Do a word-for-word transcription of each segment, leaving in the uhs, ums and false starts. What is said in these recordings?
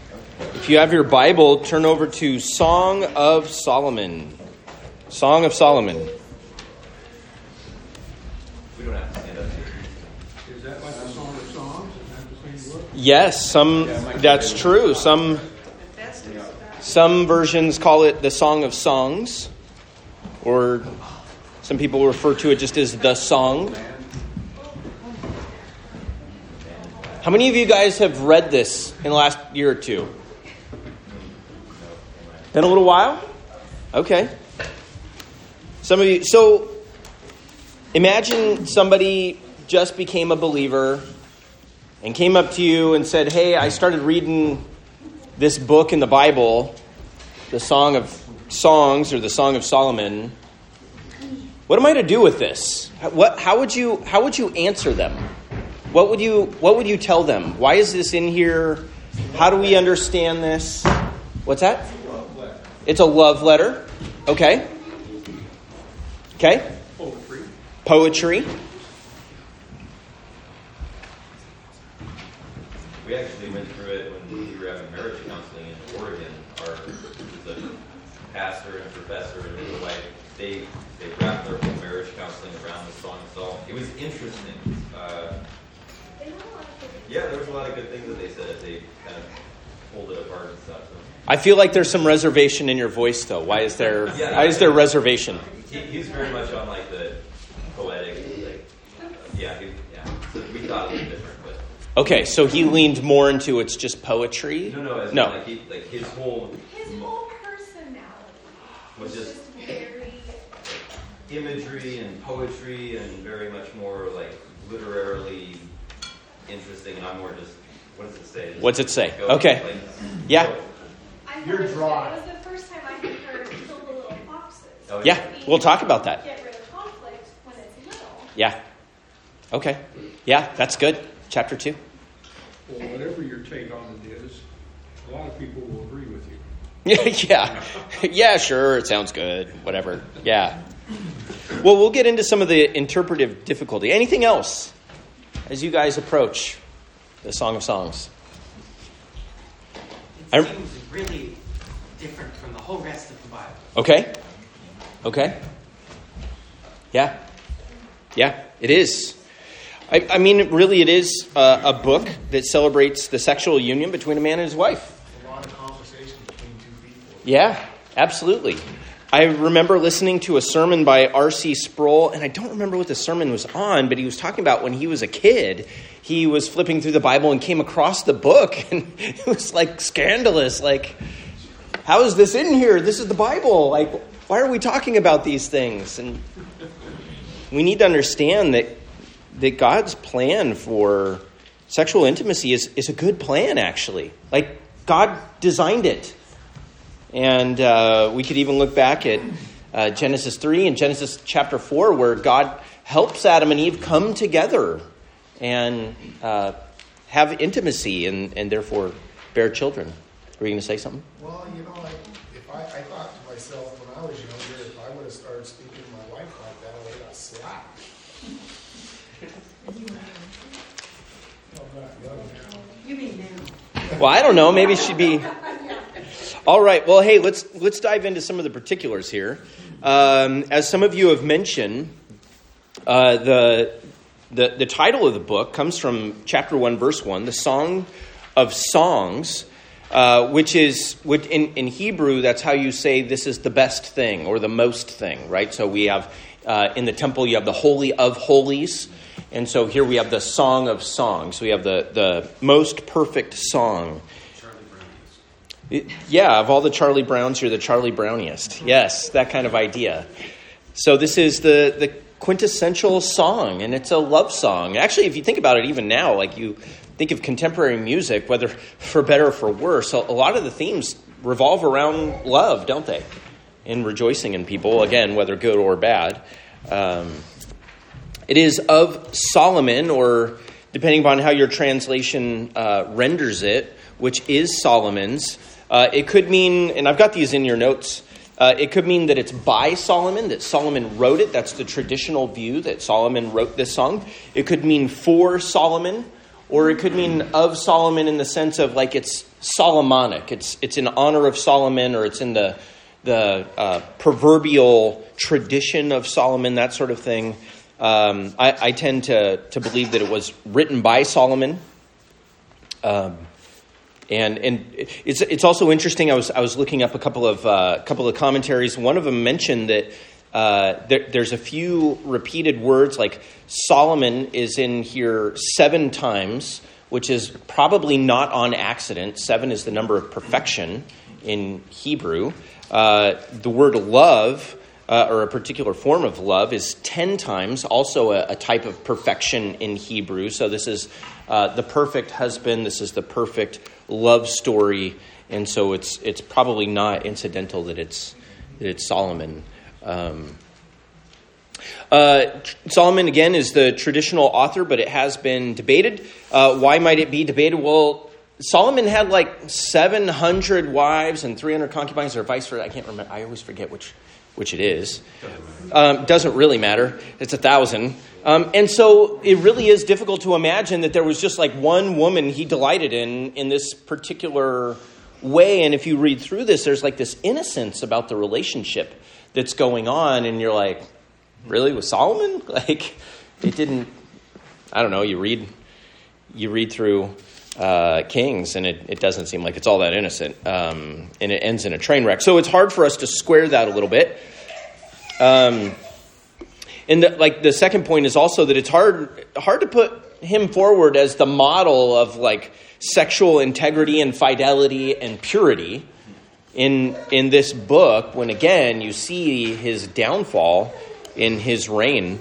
If you have your Bible, turn over to Song of Solomon. Song of Solomon. We don't have to stand up here. Is that like the Song of Songs? Is that the same book? Yes, some that's true. Some some versions call it the Song of Songs, or some people refer to it just as the Song. How many of you guys have read this in the last year or two? Been a little while? Okay. Some of you, so imagine somebody just became a believer and came up to you and said, hey, I started reading this book in the Bible, the Song of Songs or the Song of Solomon. What am I to do with this? What, how would you, how would you answer them? What would you, what would you tell them? Why is this in here? How do we understand this? What's that? It's a love letter. Okay. Okay. Poetry. Poetry. We actually went through it when we were having marriage counseling in Oregon. Our the pastor and professor and his wife, they they wrapped their whole marriage counseling around the Song of Solomon. It was interesting. Uh, yeah, there was a lot of good things that they said. They kind of pulled it apart and stuff. So. I feel like there's some reservation in your voice, though. Why is there? Yeah, why is there reservation? He, he's very much on like the poetic, like uh, yeah, he, yeah. So we thought a little different, but Okay, so he leaned more into it's just poetry. no, no, as no. in, like, he, like his whole His whole personality was was just just very. imagery and poetry and very much more like literarily interesting. And I'm more just what does it say? Just What's it say? go, Okay. like, Yeah. go. I You're thought it was- dry. It was the first time I had heard kill the little foxes. Oh, Yeah, we'll talk about that. Get rid of conflict when it's little. Yeah. Okay. Yeah, that's good. Chapter two. Well, whatever your take on it is, a lot of people will agree with you. Yeah, yeah. Yeah, sure, it sounds good. Whatever. Yeah. Well, we'll get into some of the interpretive difficulty. Anything else as you guys approach the Song of Songs? It I- seems really different from the whole rest of the Bible. Okay. Okay. Yeah. Yeah, it is. I, I mean, really, it is uh, a book that celebrates the sexual union between a man and his wife. A lot of conversation between two people. Yeah, absolutely. I remember listening to a sermon by R C Sproul, and I don't remember what the sermon was on, but he was talking about when he was a kid, he was flipping through the Bible and came across the book, and it was like scandalous. Like, how is this in here? This is the Bible. Like, why are we talking about these things? And we need to understand that that God's plan for sexual intimacy is, is a good plan, actually. Like, God designed it. And uh, we could even look back at uh, Genesis three and Genesis chapter four, where God helps Adam and Eve come together and uh, have intimacy and, and therefore bear children. Were you going to say something? Well, you know, like, if I, I thought to myself when I was younger, if I would have started speaking to my wife like that, I would have got slapped. I'm not young now. You mean now? Well, I don't know. Maybe she'd be... All right. Well, hey, let's let's dive into some of the particulars here. Um, as some of you have mentioned, uh, the, the the title of the book comes from chapter one, verse one, the Song of Songs, uh, which is which in, in Hebrew, that's how you say this is the best thing or the most thing, right? So we have uh, in the temple you have the Holy of Holies, and so here we have the Song of Songs. We have the the most perfect song. Yeah, of all the Charlie Browns, you're the Charlie Browniest. Yes, that kind of idea. So this is the, the quintessential song, and it's a love song. Actually, if you think about it, even now, like you think of contemporary music, whether for better or for worse, a lot of the themes revolve around love, don't they? And rejoicing in people, again, whether good or bad. Um, it is of Solomon, or depending upon how your translation uh, renders it, which is Solomon's. Uh, it could mean, and I've got these in your notes, uh, it could mean that it's by Solomon, that Solomon wrote it. That's the traditional view, that Solomon wrote this song. It could mean for Solomon, or it could mean of Solomon in the sense of like it's Solomonic. It's it's in honor of Solomon, or it's in the the uh, proverbial tradition of Solomon, that sort of thing. Um, I, I tend to to believe that it was written by Solomon. Um, and and it's it's also interesting. I was I was looking up a couple of uh, couple of commentaries. One of them mentioned that uh, there, there's a few repeated words, like Solomon is in here seven times, which is probably not on accident. Seven is the number of perfection in Hebrew. Uh, the word love, uh, or a particular form of love, is ten times, also a, a type of perfection in Hebrew. So this is uh, the perfect husband. This is the perfect love story. And so it's it's probably not incidental that it's that it's Solomon. Um, uh, Solomon, again, is the traditional author, but it has been debated. Uh, why might it be debated? Well, Solomon had like seven hundred wives and three hundred concubines, or vice versa. I can't remember. I always forget which which it is. Um, doesn't really matter. It's a thousand. Um, and so it really is difficult to imagine that there was just like one woman he delighted in in this particular way. And if you read through this, there's like this innocence about the relationship that's going on. And you're like, really, with Solomon? Like, it didn't, I don't know, you read, you read through uh, Kings, and it, it doesn't seem like it's all that innocent. Um, and it ends in a train wreck. So it's hard for us to square that a little bit. Um, and the, like the second point is also that it's hard, hard to put him forward as the model of like sexual integrity and fidelity and purity in in this book, when again you see his downfall in his reign.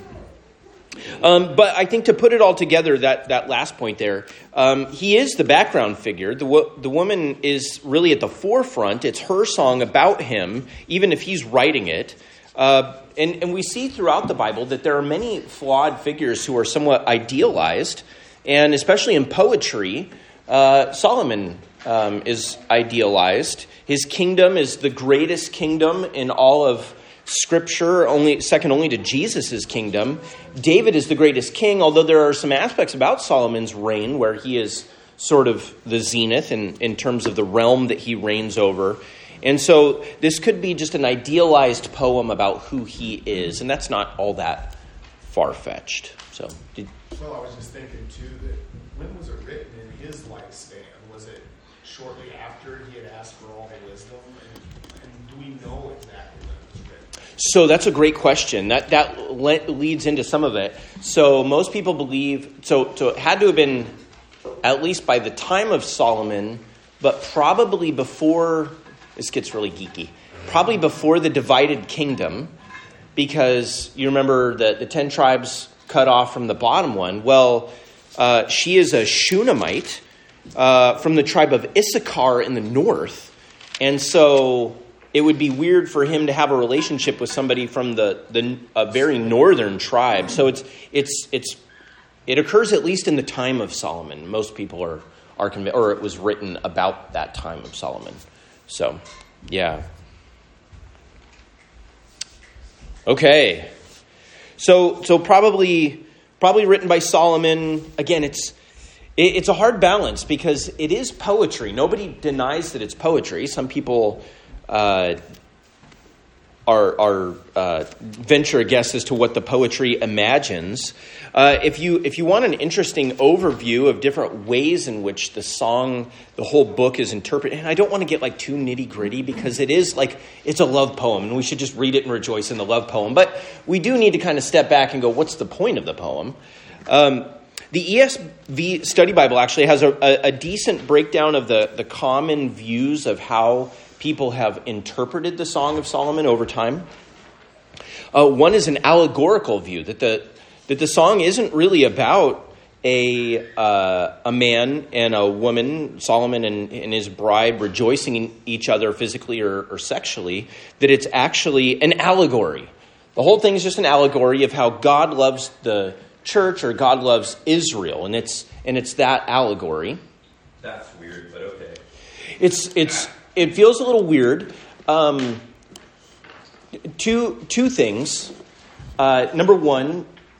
Um, but I think to put it all together, that, that last point there, um, he is the background figure. The wo- the woman is really at the forefront. It's her song about him, even if he's writing it. Uh, and, and we see throughout the Bible that there are many flawed figures who are somewhat idealized. And especially in poetry, uh, Solomon um, is idealized. His kingdom is the greatest kingdom in all of Scripture, only second only to Jesus' kingdom. David is the greatest king, although there are some aspects about Solomon's reign where he is sort of the zenith in, in terms of the realm that he reigns over. And so this could be just an idealized poem about who he is, and that's not all that far-fetched. So, did, Well, I was just thinking, too, that when was it written in his lifespan? Was it shortly after he had asked for all the wisdom? And, and do we know exactly when it was written? So that's a great question. That that le- leads into some of it. So most people believe, so, so it had to have been at least by the time of Solomon, but probably before, this gets really geeky, probably before the divided kingdom, because you remember that the ten tribes cut off from the bottom one. Well, uh, she is a Shunammite uh, from the tribe of Issachar in the north. And so it would be weird for him to have a relationship with somebody from the, the a very northern tribe. So it's it's it's it occurs at least in the time of Solomon. Most people are are convinced, or it was written about that time of Solomon. So, yeah. Okay. So so probably probably written by Solomon. Again, it's it, it's a hard balance because it is poetry. Nobody denies that it's poetry. Some people uh, are are uh, venture a guess as to what the poetry imagines. Uh, if you if you want an interesting overview of different ways in which the song, the whole book is interpreted, and I don't want to get like too nitty gritty because it is like it's a love poem, and we should just read it and rejoice in the love poem. But we do need to kind of step back and go, what's the point of the poem? Um, the E S V Study Bible actually has a, a, a decent breakdown of the the common views of how people have interpreted the Song of Solomon over time. Uh, one is an allegorical view that the that the song isn't really about a uh, a man and a woman, Solomon and, and his bride, rejoicing in each other physically or, or sexually, that it's actually an allegory. The whole thing is just an allegory of how God loves the church or God loves Israel, and it's and it's that allegory. That's weird, but okay. It's it's it feels a little weird. Um, two two things. Uh, number one,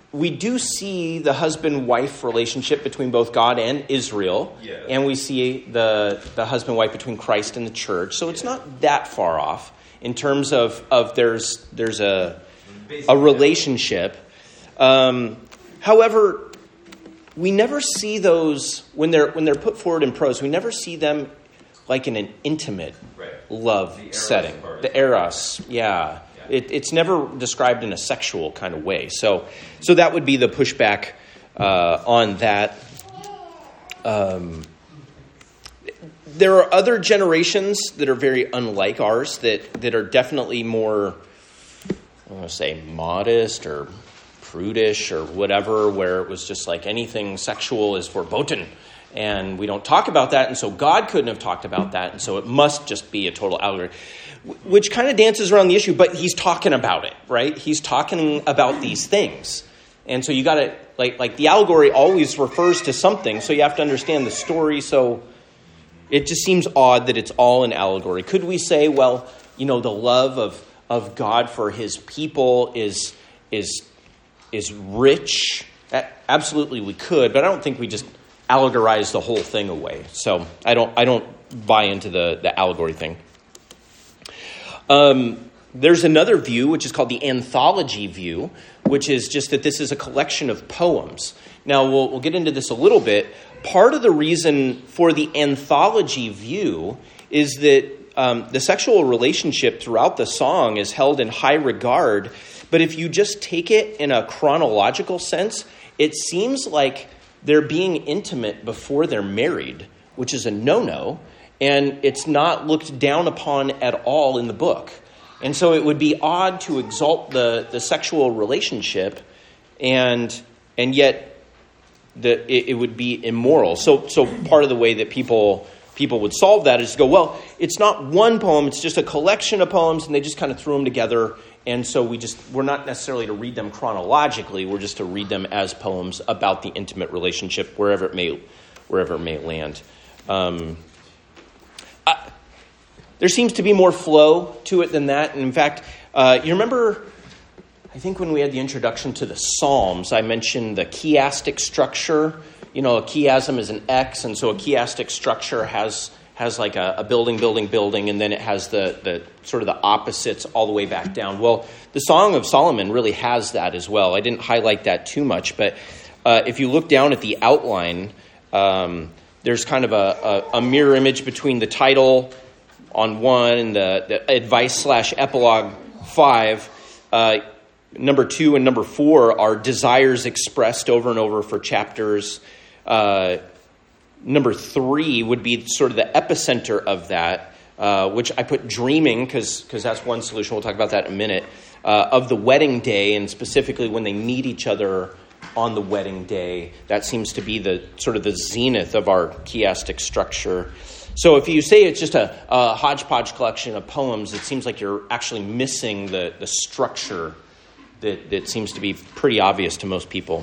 we do see the husband-wife relationship between both God and Israel, Yeah. and we see the the husband-wife between Christ and the church. So it's not that far off in terms of, of there's there's a a relationship. Um, however, we never see those when they're when they're put forward in prose. We never see them like in an intimate Right. love The eros setting. part. The eros, yeah. Yeah. It, it's never described in a sexual kind of way. So, so that would be the pushback uh, on that. Um, there are other generations that are very unlike ours that, that are definitely more, I want to say, modest or prudish or whatever, where it was just like anything sexual is verboten. And we don't talk about that, and so God couldn't have talked about that, and so it must just be a total allegory, which kind of dances around the issue, but he's talking about it, right? He's talking about these things. And so you got to, like, like the allegory always refers to something, so you have to understand the story, so it just seems odd that it's all an allegory. Could we say, well, you know, the love of, of God for his people is is is rich? Absolutely we could, but I don't think we just allegorize the whole thing away. So I don't I don't buy into the, the allegory thing. Um, there's another view, which is called the anthology view, which is just that this is a collection of poems. Now, we'll, we'll get into this a little bit. Part of the reason for the anthology view is that um, the sexual relationship throughout the song is held in high regard. But if you just take it in a chronological sense, it seems like they're being intimate before they're married, which is a no-no. And it's not looked down upon at all in the book. And so it would be odd to exalt the, the sexual relationship, and and yet the, it, it would be immoral. So so part of the way that people people would solve that is to go, well, it's not one poem, it's just a collection of poems, and they just kind of threw them together. And so we just we're not necessarily to read them chronologically, we're just to read them as poems about the intimate relationship wherever it may wherever it may land. Um Uh, there seems to be more flow to it than that. And in fact, uh, you remember, I think when we had the introduction to the Psalms, I mentioned the chiastic structure. You know, a chiasm is an X, and so a chiastic structure has has like a, a building, building, building, and then it has the, the sort of the opposites all the way back down. Well, the Song of Solomon really has that as well. I didn't highlight that too much, but uh, if you look down at the outline, um, there's kind of a, a, a mirror image between the title on one and the, the advice slash epilogue five. Uh, number two and number four are desires expressed over and over for chapters. Uh, number three would be sort of the epicenter of that, uh, which I put dreaming because because that's one solution. We'll talk about that in a minute. Uh, of the wedding day, and specifically when they meet each other on the wedding day. That seems to be the sort of the zenith of our chiastic structure. So if you say it's just a, a hodgepodge collection of poems, it seems like you're actually missing the, the structure that, that seems to be pretty obvious to most people.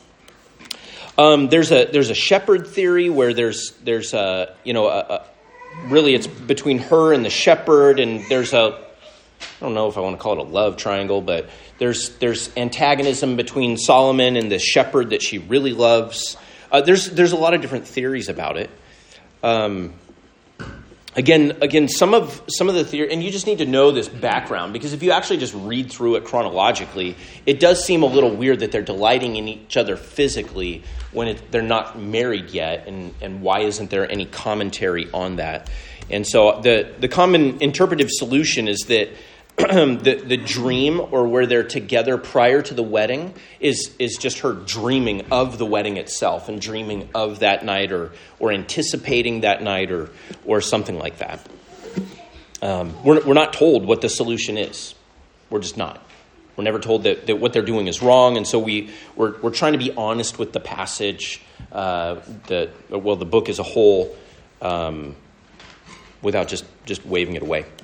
Um, there's a there's a shepherd theory where there's there's a you know a, a, really it's between her and the shepherd, and there's a I don't know if I want to call it a love triangle, but there's there's antagonism between Solomon and the shepherd that she really loves. Uh, there's there's a lot of different theories about it. Um, again, again, some of some of the theory, and you just need to know this background, because if you actually just read through it chronologically, it does seem a little weird that they're delighting in each other physically when it, they're not married yet, and and why isn't there any commentary on that? And so the the common interpretive solution is that the the dream, or where they're together prior to the wedding, is is just her dreaming of the wedding itself and dreaming of that night, or or anticipating that night, or or something like that. Um, we're we're not told what the solution is. We're just not. We're never told that, that what they're doing is wrong, and so we we're we're trying to be honest with the passage, uh, the well the book as a whole, um, without just just waving it away.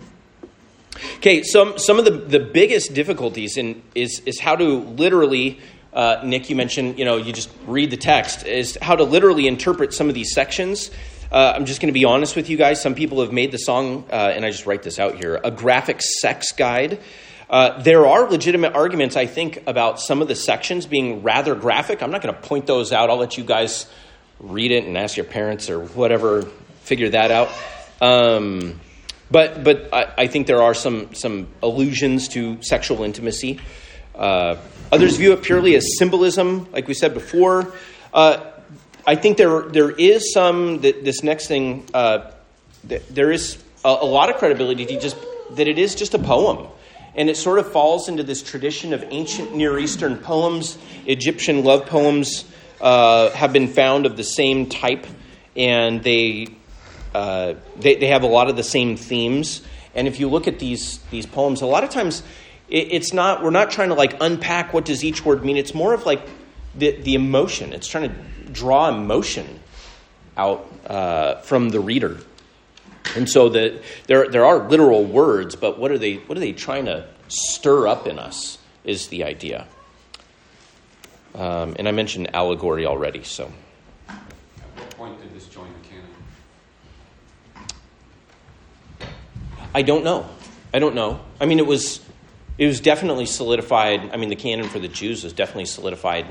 Okay, some some of the, the biggest difficulties in is is how to literally, uh, Nick, you mentioned, you know, you just read the text, is how to literally interpret some of these sections. Uh, I'm just going to be honest with you guys. Some people have made the song, uh, and I just write this out here, a graphic sex guide. Uh, there are legitimate arguments, I think, about some of the sections being rather graphic. I'm not going to point those out. I'll let you guys read it and ask your parents or whatever, figure that out. Um, but but I, I think there are some some allusions to sexual intimacy. Uh, others view it purely as symbolism, like we said before. Uh, I think there there is some, this next thing, uh, there is a, a lot of credibility to just that it is just a poem. And it sort of falls into this tradition of ancient Near Eastern poems. Egyptian love poems uh, have been found of the same type, and they, uh, they they have a lot of the same themes. And if you look at these these poems, a lot of times it, it's not we're not trying to like unpack what does each word mean. It's more of like the the emotion. It's trying to draw emotion out uh, from the reader. And so the, there there are literal words, but what are they what are they trying to stir up in us is the idea. Um, and I mentioned allegory already. So, at what point did this join the canon? I don't know. I don't know. I mean, it was it was definitely solidified. I mean, the canon for the Jews was definitely solidified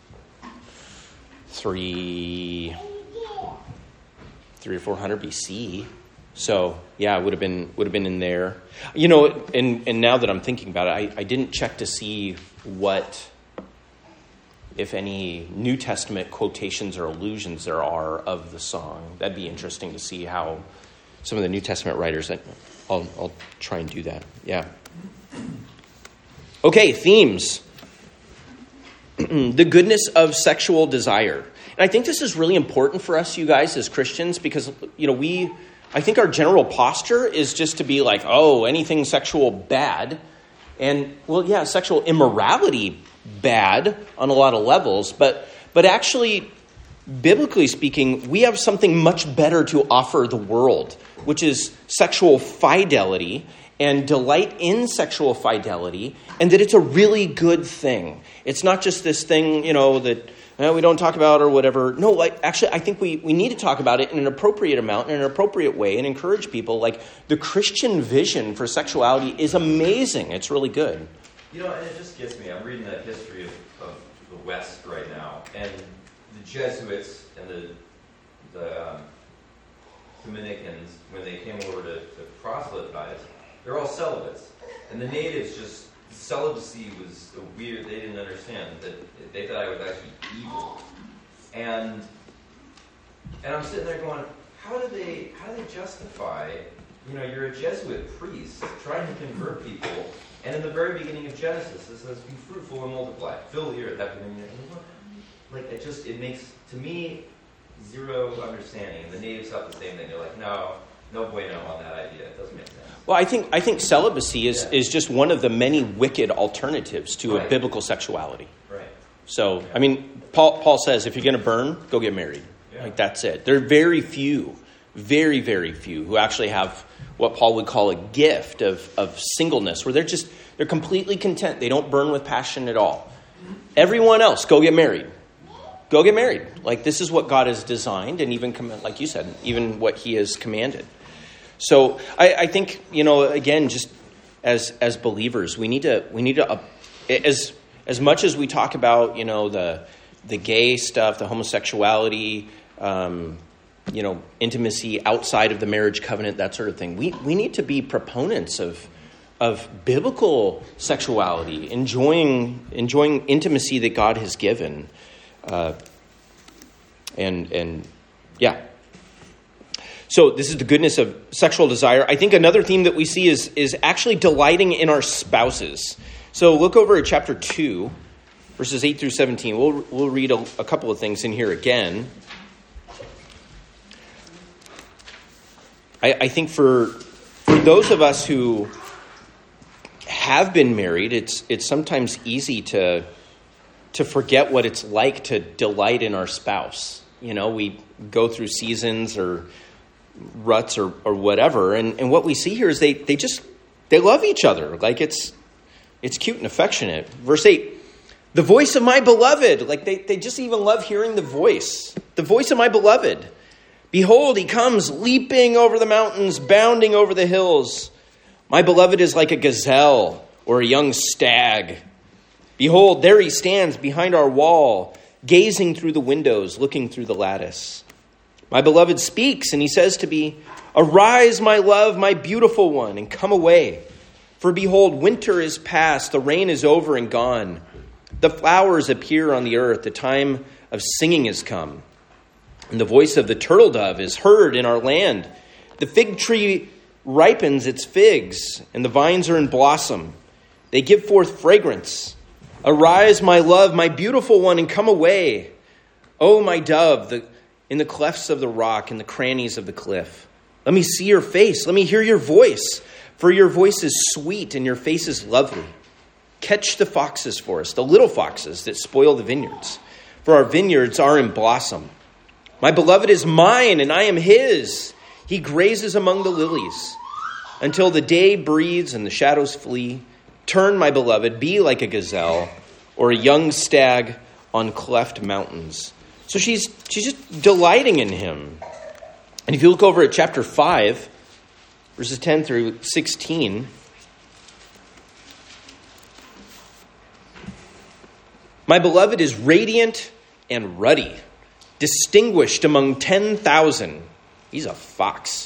three three or four hundred B C. So yeah, it would have been would have been in there, you know. And and now that I'm thinking about it, I, I didn't check to see what, if any, New Testament quotations or allusions there are of the song. That'd be interesting to see how some of the New Testament writers. I'll I'll try and do that. Yeah. Okay, themes. The goodness of sexual desire, and I think this is really important for us, you guys, as Christians, because you know we. I think our general posture is just to be like, oh, anything sexual bad. And, well, yeah, sexual immorality bad on a lot of levels. But but actually, biblically speaking, we have something much better to offer the world, which is sexual fidelity and delight in sexual fidelity, and that it's a really good thing. It's not just this thing, you know, that uh, we don't talk about or whatever. No, like actually, I think we, we need to talk about it in an appropriate amount, in an appropriate way, and encourage people. Like, the Christian vision for sexuality is amazing. It's really good. You know, and it just gets me. I'm reading the history of, of the West right now, and the Jesuits and the the um, Dominicans, when they came over to, to proselytize, they're all celibates. And the natives just, celibacy was a weird, they didn't understand that they thought I was actually evil. And and I'm sitting there going, how do they how do they justify, you know, you're a Jesuit priest trying to convert people, and in the very beginning of Genesis it says, be fruitful and multiply, fill the earth, have dominion. Like, it just, it makes, to me, zero understanding. And the natives thought the same thing. They're like, no, no bueno on that idea. It doesn't make sense. Well, I think I think celibacy is, Yeah. is just one of the many wicked alternatives to Right. a biblical sexuality. Right. So, I mean, Paul Paul says, if you're going to burn, go get married. Yeah. Like, that's it. There are very few, very, very few who actually have what Paul would call a gift of, of singleness, where they're just, they're completely content. They don't burn with passion at all. Everyone else, go get married. Go get married. Like, this is what God has designed, and even, like you said, even what he has commanded. So I, I think, you know, again, just as as believers, we need to we need to uh, as as much as we talk about, you know, the the gay stuff, the homosexuality, um, you know, intimacy outside of the marriage covenant, that sort of thing. We we need to be proponents of of biblical sexuality, enjoying enjoying intimacy that God has given, uh, and and yeah. So this is the goodness of sexual desire. I think another theme that we see is, is actually delighting in our spouses. So look over at chapter two, verses eight through seventeen. We'll, we'll read a, a couple of things in here again. I, I think for, for those of us who have been married, it's it's sometimes easy to to forget what it's like to delight in our spouse. You know, we go through seasons or ruts or, or whatever. And, and what we see here is they, they just, they love each other. Like, it's, it's cute and affectionate. Verse eight, the voice of my beloved. Like, they, they just even love hearing the voice. The voice of my beloved. Behold, he comes leaping over the mountains, bounding over the hills. My beloved is like a gazelle or or a young stag. Behold, there he stands behind our wall, gazing through the windows, looking through the lattice. My beloved speaks, and he says to me, Arise, my love, my beautiful one, and come away. For behold, winter is past, the rain is over and gone. The flowers appear on the earth, the time of singing is come. And the voice of the turtle dove is heard in our land. The fig tree ripens its figs, and the vines are in blossom. They give forth fragrance. Arise, my love, my beautiful one, and come away. O my dove, the, in the clefts of the rock, in the crannies of the cliff. Let me see your face. Let me hear your voice. For your voice is sweet, and your face is lovely. Catch the foxes for us, the little foxes that spoil the vineyards. For our vineyards are in blossom. My beloved is mine, and I am his. He grazes among the lilies. Until the day breathes and the shadows flee, turn, my beloved, be like a gazelle or a young stag on cleft mountains. So she's she's just delighting in him. And if you look over at chapter five, verses ten through sixteen, my beloved is radiant and ruddy, distinguished among ten thousand. He's a fox.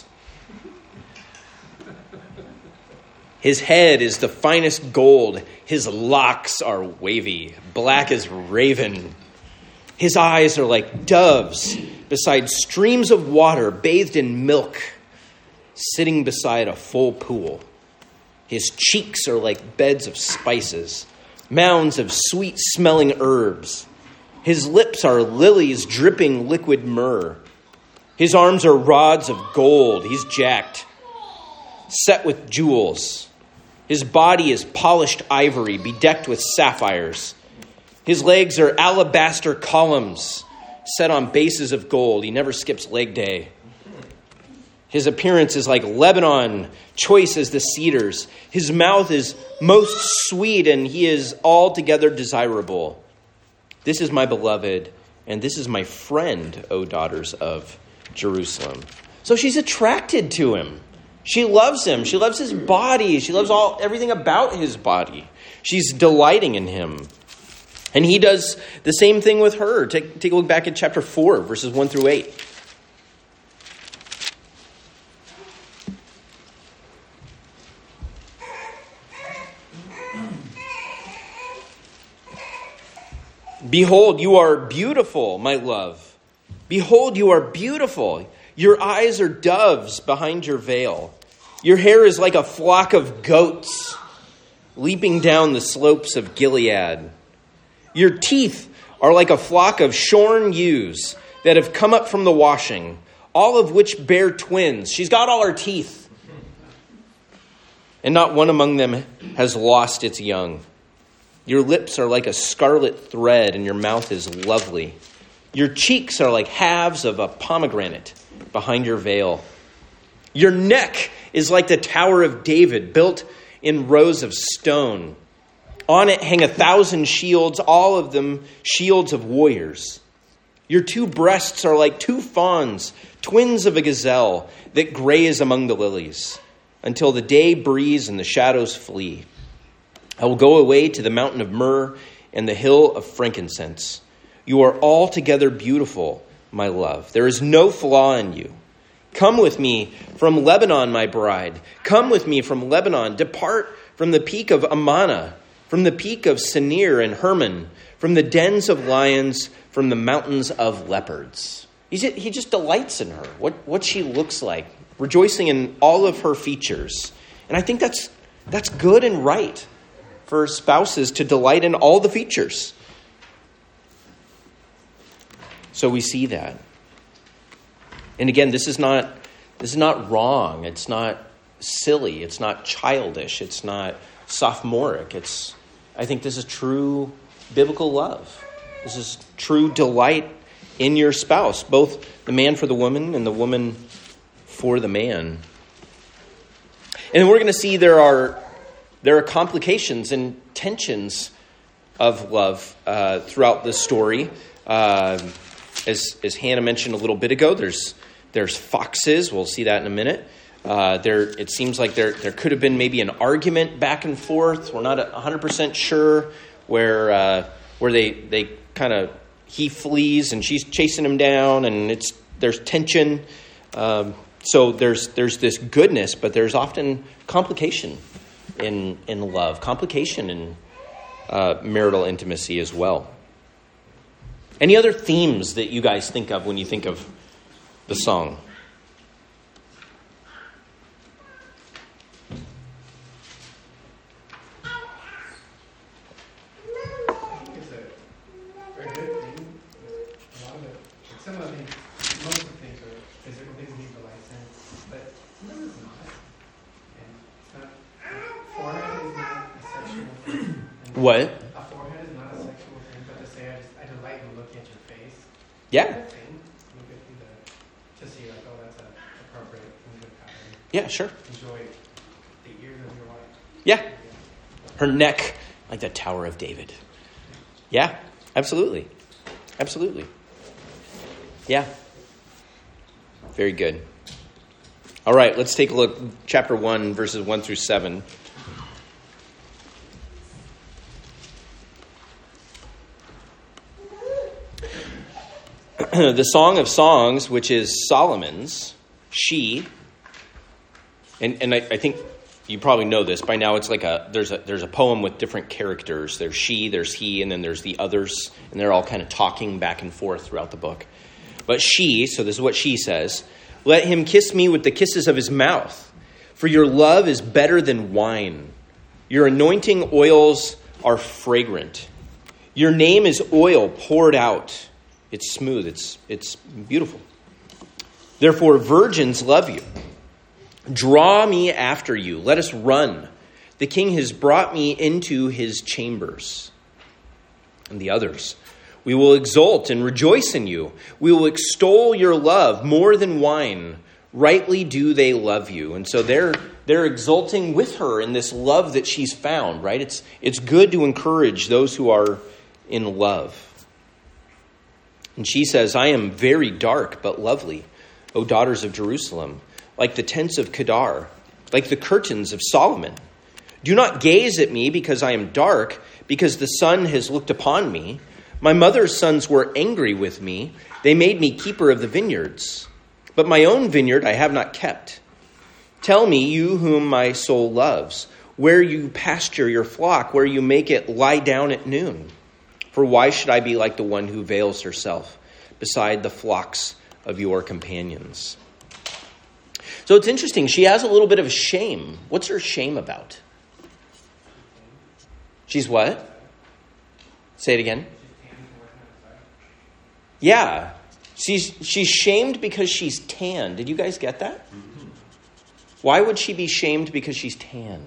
His head is the finest gold. His locks are wavy, black as raven. His eyes are like doves beside streams of water bathed in milk, sitting beside a full pool. His cheeks are like beds of spices, mounds of sweet-smelling herbs. His lips are lilies dripping liquid myrrh. His arms are rods of gold. He's jacked, set with jewels. His body is polished ivory, bedecked with sapphires. His legs are alabaster columns set on bases of gold. He never skips leg day. His appearance is like Lebanon, choice as the cedars. His mouth is most sweet, and he is altogether desirable. This is my beloved, and this is my friend, O daughters of Jerusalem. So she's attracted to him. She loves him. She loves his body. She loves all everything about his body. She's delighting in him. And he does the same thing with her. Take, take a look back at chapter four, verses one through eight. Behold, you are beautiful, my love. Behold, you are beautiful. Your eyes are doves behind your veil. Your hair is like a flock of goats leaping down the slopes of Gilead. Your teeth are like a flock of shorn ewes that have come up from the washing, all of which bear twins. She's got all her teeth. And not one among them has lost its young. Your lips are like a scarlet thread, and your mouth is lovely. Your cheeks are like halves of a pomegranate behind your veil. Your neck is like the Tower of David, built in rows of stone. On it hang a thousand shields, all of them shields of warriors. Your two breasts are like two fawns, twins of a gazelle that graze among the lilies, until the day breeze and the shadows flee. I will go away to the mountain of myrrh and the hill of frankincense. You are altogether beautiful, my love. There is no flaw in you. Come with me from Lebanon, my bride. Come with me from Lebanon. Depart from the peak of Amana, from the peak of Senir and Hermon, from the dens of lions, from the mountains of leopards. He just, he just delights in her, what, what she looks like, rejoicing in all of her features. And I think that's that's good and right for spouses to delight in all the features. So we see that. And again, this is not this is not wrong. It's not silly. It's not childish. It's not sophomoric. It's I think this is true biblical love. This is true delight in your spouse, both the man for the woman and the woman for the man. And then we're going to see there are there are complications and tensions of love uh, throughout this story. Uh, as as Hannah mentioned a little bit ago, there's there's foxes. We'll see that in a minute. Uh, there, it seems like there there could have been maybe an argument back and forth. We're not one hundred percent sure where uh, where they they kind of he flees and she's chasing him down, and it's there's tension. Um, so there's there's this goodness, but there's often complication in in love, complication in uh, marital intimacy as well. Any other themes that you guys think of when you think of the song? It's a very good thing. A lot of it, some of the things, most of the things are physical things need the license, but sometimes it's not. And it's not, forehead is not a sexual thing. And What? A forehead is not a sexual thing, but to say I just, I delight in looking at your face. Yeah. Good thing. You get to, to see like, oh, that's an appropriate and good pattern. Yeah, sure. Enjoy the ears of your wife. Yeah. Her neck, like the Tower of David. Yeah, absolutely. Absolutely. Yeah. Very good. All right, let's take a look. Chapter one, verses one through seven. The Song of Songs, which is Solomon's, she, and, and I, I think you probably know this by now. It's like a there's a there's a poem with different characters. There's she, there's he, and then there's the others, and they're all kind of talking back and forth throughout the book. But she, so this is what she says: "Let him kiss me with the kisses of his mouth, for your love is better than wine. Your anointing oils are fragrant. Your name is oil poured out. It's smooth. It's it's beautiful. Therefore, virgins love you. Draw me after you. Let us run. The king has brought me into his chambers." And the others: "We will exult and rejoice in you. We will extol your love more than wine. Rightly do they love you." And so they're they're exulting with her in this love that she's found, right? It's it's good to encourage those who are in love. And she says, "I am very dark but lovely, O daughters of Jerusalem, like the tents of Kedar, like the curtains of Solomon. Do not gaze at me because I am dark, because the sun has looked upon me. My mother's sons were angry with me. They made me keeper of the vineyards. But my own vineyard I have not kept. Tell me, you whom my soul loves, where you pasture your flock, where you make it lie down at noon. For why should I be like the one who veils herself beside the flocks of your companions?" So it's interesting. She has a little bit of shame. What's her shame about? She's what? Say it again. Yeah. She's she's shamed because she's tan. Did you guys get that? Why would she be shamed because she's tan?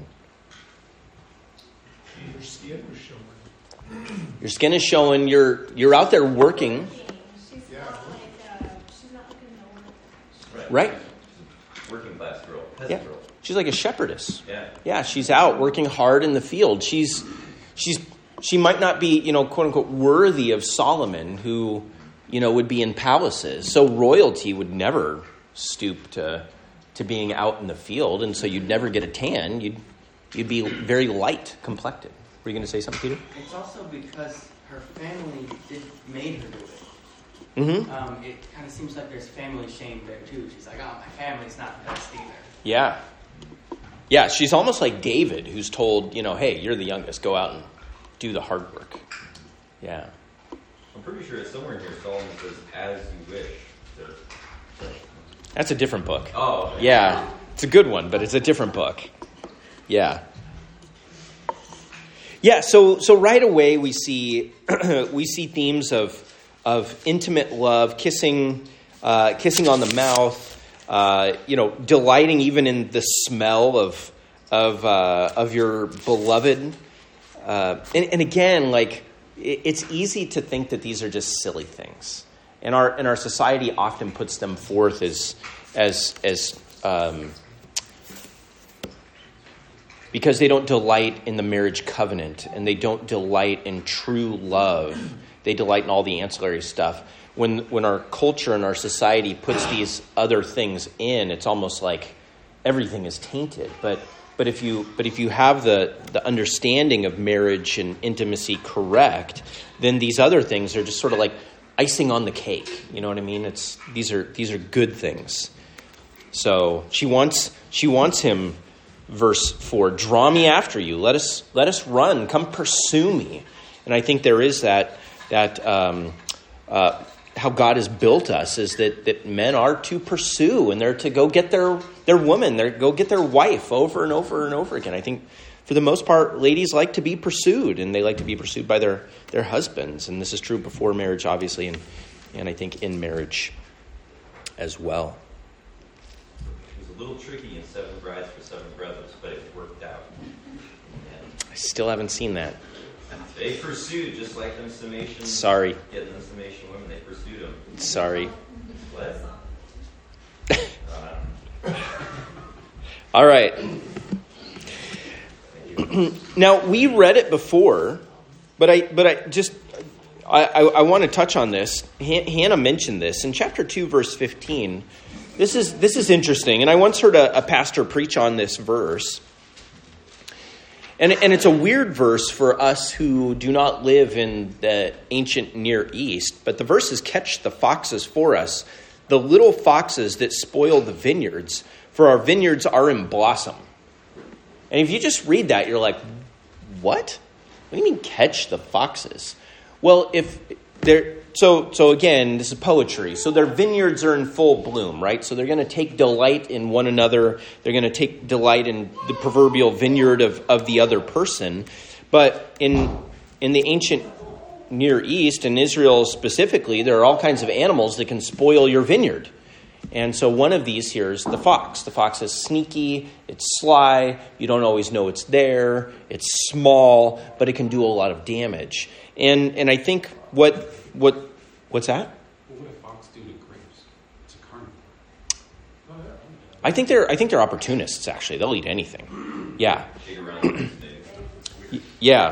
Your skin was showing. Your skin is showing. You're you're out there working. She's Yeah. not like, uh, she's not looking normal. Right. Working class girl, peasant Yeah. girl. She's like a shepherdess. Yeah. Yeah, she's out working hard in the field. She's she's she might not be, you know, quote unquote worthy of Solomon, who, you know, would be in palaces. So royalty would never stoop to to being out in the field, and so you'd never get a tan. You'd you'd be very light complected. Were you going to say something, Peter? It's also because her family did made her do it. Mm-hmm. Um, it kind of seems like there's family shame there too. She's like, "Oh, my family's not the best either." Yeah. Yeah, she's almost like David, who's told, you know, hey, you're the youngest. Go out and do the hard work. Yeah. I'm pretty sure it's somewhere in here Solomon says, "As you wish." So, That's a different book. oh, okay. Yeah. It's a good one, but it's a different book. Yeah. Yeah, so so right away we see we see themes of of intimate love, kissing uh, kissing on the mouth, uh, you know, delighting even in the smell of of uh, of your beloved. Uh, and, and again, like it, it's easy to think that these are just silly things, and our and our society often puts them forth as as as um, because they don't delight in the marriage covenant, and they don't delight in true love. They delight in all the ancillary stuff. When when our culture and our society puts these other things in, it's almost like everything is tainted. But but if you but if you have the, the understanding of marriage and intimacy correct, then these other things are just sort of like icing on the cake. You know what I mean? It's these are these are good things. So she wants she wants him, verse four, draw me after you. Let us let us run. Come pursue me. And I think there is that that um, uh, how God has built us is that, that men are to pursue and they're to go get their their woman, they're go get their wife over and over and over again. I think for the most part, ladies like to be pursued, and they like to be pursued by their, their husbands. And this is true before marriage, obviously, and and I think in marriage as well. It was a little tricky in Seven Brides for Seven Brothers, but it worked out. And I still haven't seen that. they pursued, just like them Summation. Sorry. Getting the Summation women, they pursued them. Sorry. What? uh, All right. Now, we read it before, but I but I just I, I, I want to touch on this. Han- Hannah mentioned this in chapter two, verse fifteen. This is this is interesting, and I once heard a, a pastor preach on this verse. And, and it's a weird verse for us who do not live in the ancient Near East, but the verses catch the foxes for us, the little foxes that spoil the vineyards, for our vineyards are in blossom. And if you just read that, you're like, what? What do you mean catch the foxes? Well, if they're so so again, this is poetry. So their vineyards are in full bloom, right? So they're going to take delight in one another. They're going to take delight in the proverbial vineyard of, of the other person. But in in the ancient Near East, and Israel specifically, there are all kinds of animals that can spoil your vineyard. And so one of these here is the fox. The fox is sneaky, it's sly, you don't always know it's there, it's small, but it can do a lot of damage. And and I think what what what's that? What would a fox do to grapes? It's a carnivore. I think they're I think they're opportunists, actually. They'll eat anything. Yeah. dig around the Yeah.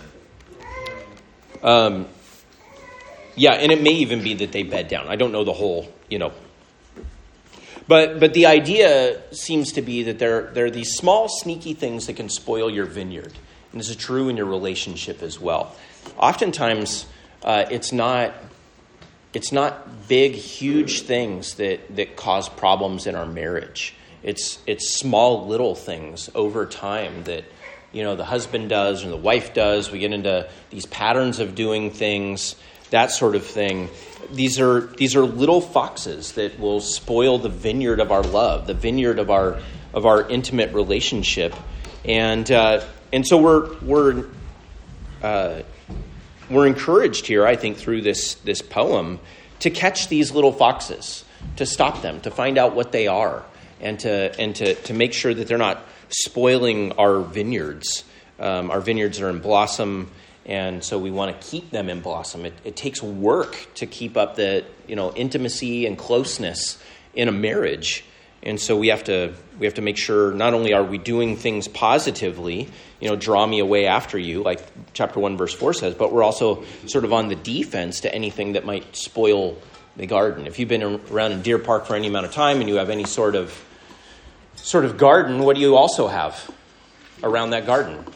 Um Yeah, and it may even be that they bed down. I don't know the whole, you know. But but the idea seems to be that there, there are these small, sneaky things that can spoil your vineyard. And this is true in your relationship as well. Oftentimes, uh, it's not it's not big, huge things that, that cause problems in our marriage. It's it's small, little things over time that, you know, the husband does or the wife does. We get into these patterns of doing things, that sort of thing. These are these are little foxes that will spoil the vineyard of our love, the vineyard of our of our intimate relationship, and uh, and so we're we're uh, we're encouraged here, I think, through this this poem, to catch these little foxes, to stop them, to find out what they are, and to and to to make sure that they're not spoiling our vineyards. Um, our vineyards are in blossom. And so we want to keep them in blossom. It, it takes work to keep up the, you know, intimacy and closeness in a marriage. And so we have to we have to make sure not only are we doing things positively, you know, draw me away after you, like chapter one, verse four says, but we're also sort of on the defense to anything that might spoil the garden. If you've been around in Deer Park for any amount of time and you have any sort of sort of garden, what do you also have around that garden?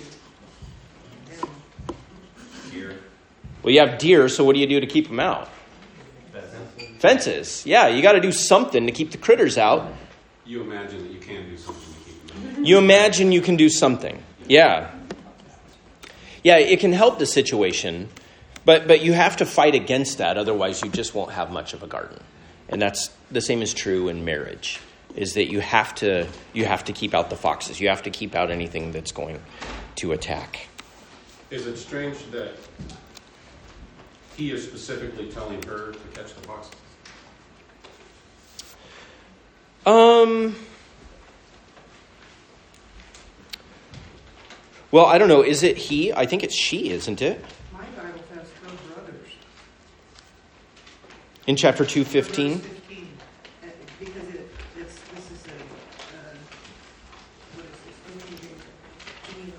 Well, you have deer, so what do you do to keep them out? Fences. Fences. Yeah, you got to do something to keep the critters out. You imagine that you can do something to keep them out. You imagine you can do something. Yeah. Yeah, it can help the situation, but but you have to fight against that. Otherwise, you just won't have much of a garden. And that's the same is true in marriage, is that you have to you have to keep out the foxes. You have to keep out anything that's going to attack. Is it strange that he is specifically telling her to catch the foxes? Um. Well, I don't know. Is it he? I think it's she, isn't it? My Bible has her brothers. In chapter two, fifteen. Verse fifteen, uh, because it, it's, this is a, uh, what is this?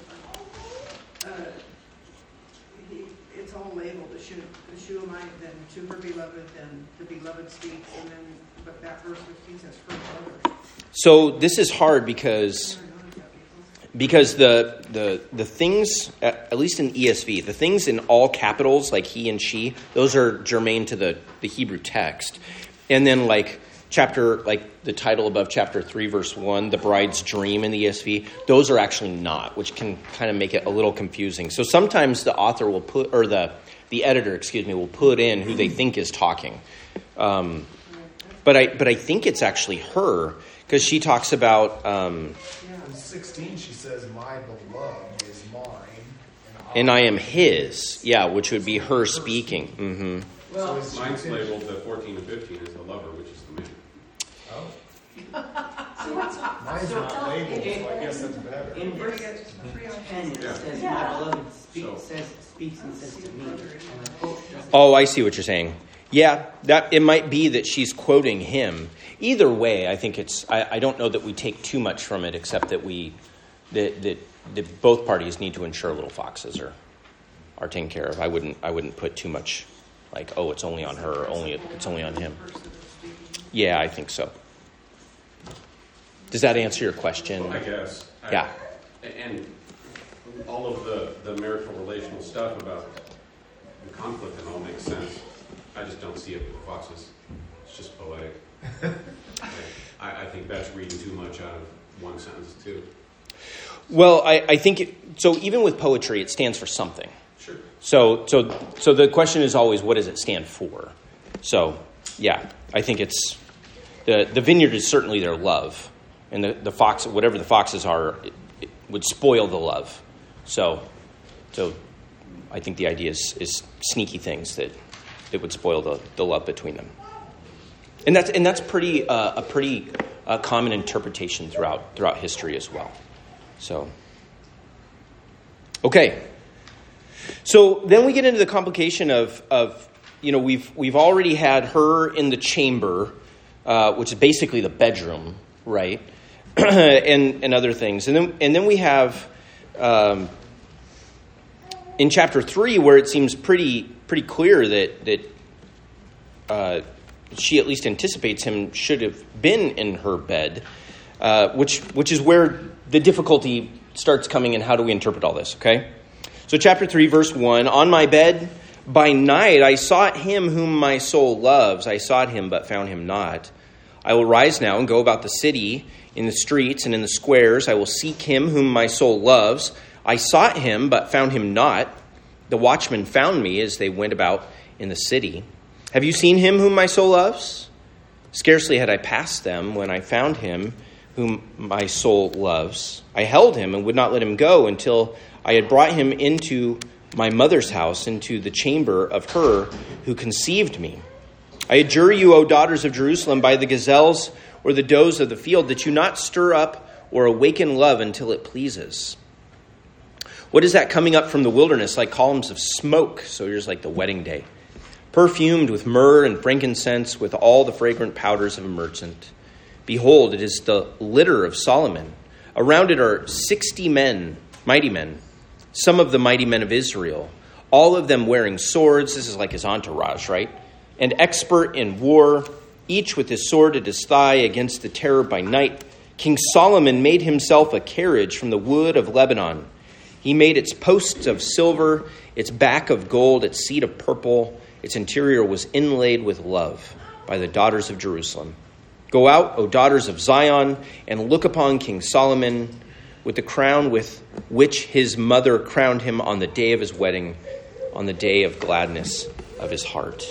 Uh, he, it's all labeled, the Shu- the Shulamite, then to her beloved, then the beloved speaks, and then, but that verse fifteen says her brother. So this is hard because because the the the things, at least in E S V, the things in all capitals like he and she, those are germane to the, the Hebrew text. And then like chapter, like the title above chapter three, verse one, the bride's dream in the E S V, those are actually not, which can kind of make it a little confusing. So sometimes the author will put, or the, the editor, excuse me, will put in who they think is talking. Um, but I but I think it's actually her, because she talks about... Um, In sixteen, she says, my beloved is mine, and I am his. Yeah, which would be her speaking. Mm-hmm. Well, So Mine's labeled the fourteen and fifteen as the lover, which is the man. Oh. Mine's not labeled, so I guess that's better. In we're verse gonna get three on ten, it Yeah. says, Yeah. my beloved speaks, So- says, speaks and says to me. And the quote doesn't- Oh, I see what you're saying. Yeah, that it might be that she's quoting him. Either way, I think it's. I, I don't know that we take too much from it, except that we that, that that both parties need to ensure little foxes are are taken care of. I wouldn't. I wouldn't put too much like, oh, it's only on her, or only it's only on him. Yeah, I think so. Does that answer your question? I guess. I- Yeah. And all of the, the marital relational stuff about the conflict and all makes sense. I just don't see it with foxes. It's just poetic. I, I think that's reading too much out of one sentence, too. Well, I, I think it, so. Even with poetry, it stands for something. Sure. So, so, so the question is always, what does it stand for? So, yeah, I think it's the the vineyard is certainly their love, and the, the fox, whatever the foxes are, it, it would spoil the love. So, so, I think the idea is, is sneaky things that that would spoil the, the love between them, and that's and that's pretty uh, a pretty uh, common interpretation throughout throughout history as well. So, okay. So then we get into the complication of, of you know, we've we've already had her in the chamber, uh, which is basically the bedroom, right, and and other things, and then and then we have um, in chapter three where it seems pretty pretty clear that that uh, she at least anticipates him should have been in her bed, uh, which which is where the difficulty starts coming in. How do we interpret all this? Okay. So chapter three, verse one, on my bed by night I sought him whom my soul loves. I sought him, but found him not. I will rise now and go about the city, in the streets and in the squares. I will seek him whom my soul loves. I sought him, but found him not. The watchmen found me as they went about in the city. Have you seen him whom my soul loves? Scarcely had I passed them when I found him whom my soul loves. I held him and would not let him go until I had brought him into my mother's house, into the chamber of her who conceived me. I adjure you, O daughters of Jerusalem, by the gazelles or the does of the field, that you not stir up or awaken love until it pleases. What is that coming up from the wilderness like columns of smoke? So here's like the wedding day. Perfumed with myrrh and frankincense, with all the fragrant powders of a merchant. Behold, it is the litter of Solomon. Around it are sixty men, mighty men, some of the mighty men of Israel, all of them wearing swords. This is like his entourage, right? And expert in war, each with his sword at his thigh against the terror by night. King Solomon made himself a carriage from the wood of Lebanon. He made its posts of silver, its back of gold, its seat of purple. Its interior was inlaid with love by the daughters of Jerusalem. Go out, O daughters of Zion, and look upon King Solomon with the crown with which his mother crowned him on the day of his wedding, on the day of gladness of his heart.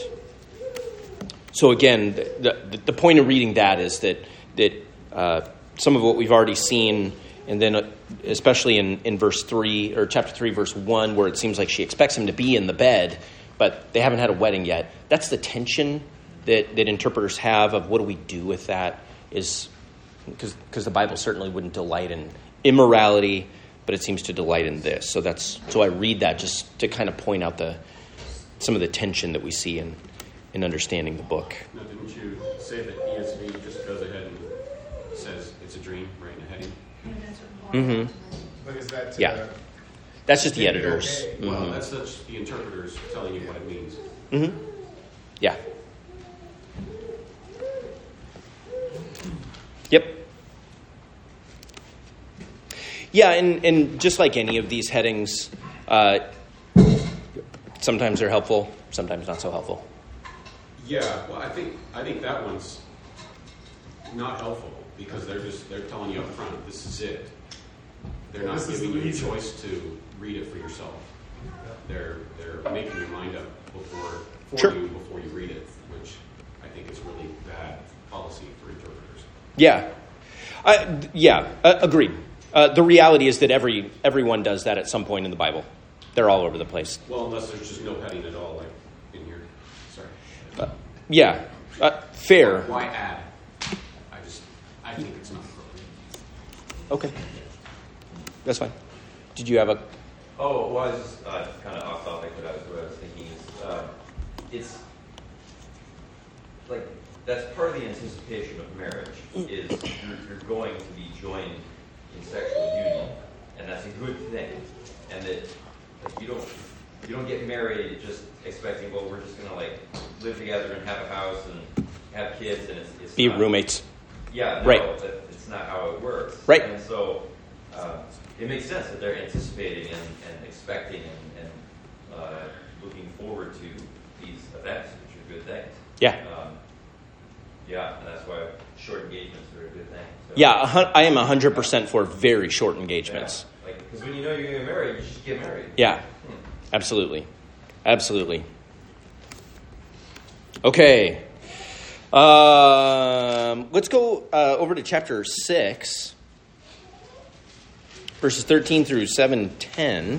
So again, the, the, the point of reading that is that that uh, some of what we've already seen, and then especially in, in verse three, or chapter three, verse one, where it seems like she expects him to be in the bed, but they haven't had a wedding yet. That's the tension that, that interpreters have of what do we do with that, is because because the Bible certainly wouldn't delight in immorality, but it seems to delight in this. So that's so I read that just to kind of point out the some of the tension that we see in, in understanding the book. Now, didn't you say that E S V just goes ahead and says it's a dream right in the heading? Mm-hmm. But is that, Yeah. uh, That's just the Maybe editors. okay. Mhm. Well, that's such the interpreters telling you what it means. Mm-hmm. Yeah. Yep. Yeah, and, and just like any of these headings, uh, sometimes they're helpful, sometimes not so helpful. Yeah, well, I think I think that one's not helpful because they're just they're telling you up front, this is it. They're not This is giving the you a reason. choice to read it for yourself. They're they're making your mind up before for Sure. you before you read it, which I think is really bad policy for interpreters. Yeah. Uh, yeah, uh, agreed. Uh, the reality is that every everyone does that at some point in the Bible. They're all over the place. Well, unless there's just no heading at all, like in here. Sorry. Uh, yeah, uh, fair. Why add? I just I think it's not appropriate. Okay. That's fine. Did you have a... Oh, well, I was just uh, kind of off topic, but I was, what I was thinking is, uh, it's like that's part of the anticipation of marriage is you're, you're going to be joined in sexual union, and that's a good thing. And that like, you don't you don't get married just expecting, well, we're just gonna like live together and have a house and have kids, and it's, it's Be not, roommates. Yeah, no, Right. that, it's not how it works. Right. And so uh, it makes sense that they're anticipating and, and expecting and, and uh, looking forward to these events, which are good things. Yeah. Um, yeah, and that's why short engagements are a good thing. So, Yeah, a hun- I am one hundred percent for very short engagements. Yeah, like, because when you know you're going to get married, you just get married. Yeah, absolutely. Absolutely. Okay. Um, let's go uh, over to chapter six, verses thirteen through seven ten.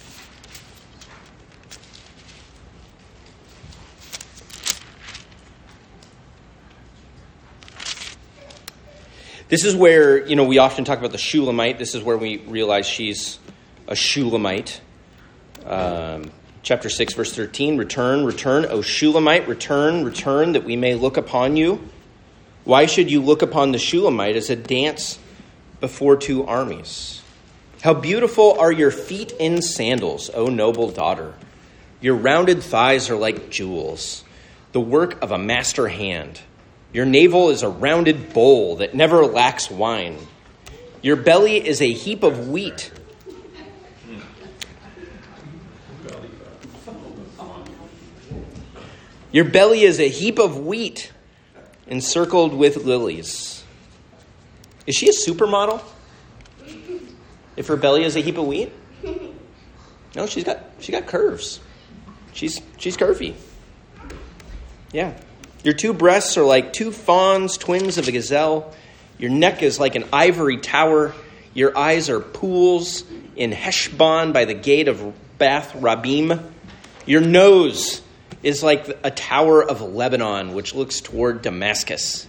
This is where, you know, we often talk about the Shulamite. This is where we realize she's a Shulamite. Um, chapter six, verse thirteen, return, return, O Shulamite, return, return, that we may look upon you. Why should you look upon the Shulamite as a dance before two armies? How beautiful are your feet in sandals, O noble daughter. Your rounded thighs are like jewels, the work of a master hand. Your navel is a rounded bowl that never lacks wine. Your belly is a heap of wheat. Your belly is a heap of wheat encircled with lilies. Is she a supermodel? If her belly is a heap of wheat? No, she's got she got curves. She's she's curvy. Yeah. Your two breasts are like two fawns, twins of a gazelle. Your neck is like an ivory tower. Your eyes are pools in Heshbon by the gate of Bath Rabim. Your nose is like a tower of Lebanon, which looks toward Damascus.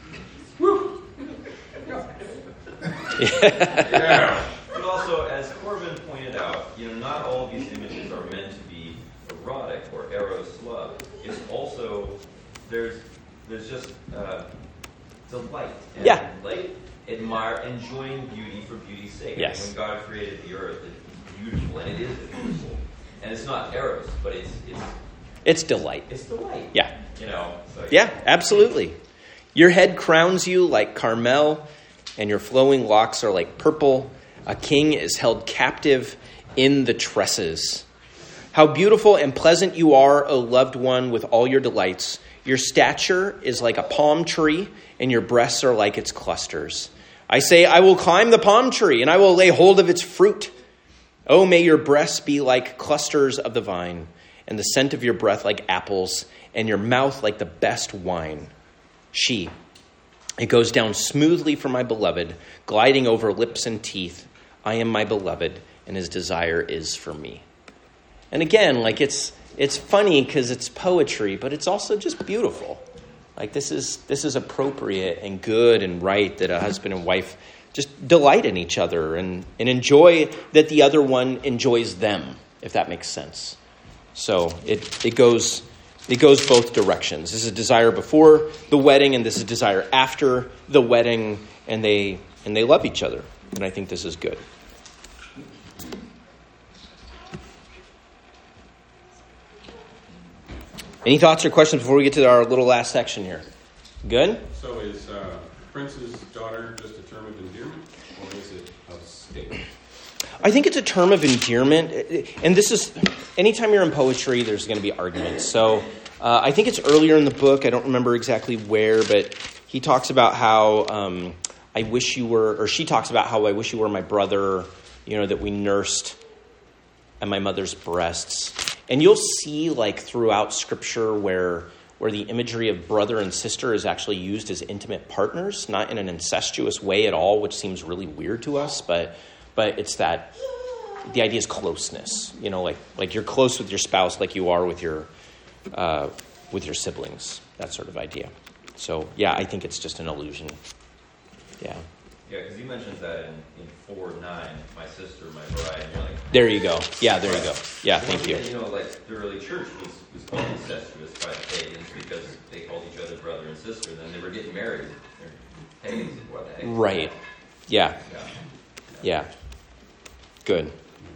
Yeah. But also, as Corbin pointed out, you know, not all of these images are meant to be erotic or eros love. It's also there's there's just uh, delight and Yeah. like admire, enjoying beauty for beauty's sake. Yes. I mean, when God created the earth, it's beautiful, and it is beautiful, and it's not eros, but it's it's It's delight. it's delight. Yeah. You know. So, Yeah, absolutely. Your head crowns you like Carmel, and your flowing locks are like purple. A king is held captive in the tresses. How beautiful and pleasant you are, O loved one, with all your delights. Your stature is like a palm tree, and your breasts are like its clusters. I say, I will climb the palm tree, and I will lay hold of its fruit. Oh, may your breasts be like clusters of the vine, and the scent of your breath like apples, and your mouth like the best wine. She, it goes down smoothly for my beloved, gliding over lips and teeth. I am my beloved, and his desire is for me. And again, like it's it's funny because it's poetry, but it's also just beautiful. Like this is this is appropriate and good and right that a husband and wife just delight in each other and, and enjoy that the other one enjoys them, if that makes sense. So it it goes it goes both directions. This is a desire before the wedding, and this is a desire after the wedding, and they and they love each other. And I think this is good. Any thoughts or questions before we get to our little last section here? Good? So is uh, prince's daughter just a term of endearment, or is it a statement? I think it's a term of endearment. And this is, anytime you're in poetry, there's going to be arguments. So uh, I think it's earlier in the book. I don't remember exactly where, but he talks about how um, I wish you were, or she talks about how I wish you were my brother, you know, that we nursed at my mother's breasts. And you'll see, like, throughout Scripture where where the imagery of brother and sister is actually used as intimate partners, not in an incestuous way at all, which seems really weird to us, but but it's that the idea is closeness. You know, like like you're close with your spouse like you are with your uh, with your siblings, that sort of idea. So, yeah, I think it's just an illusion. Yeah. Yeah, because he mentions that in, in four nine, my sister, my bride, and you're like... There you go. Yeah, there you go. Yeah, thank you. You know, like, the early church was, was called incestuous by the pagans because they called each other brother and sister, and then they were getting married. They're pagans, what the heck? Right. Yeah. Yeah. Yeah. Good.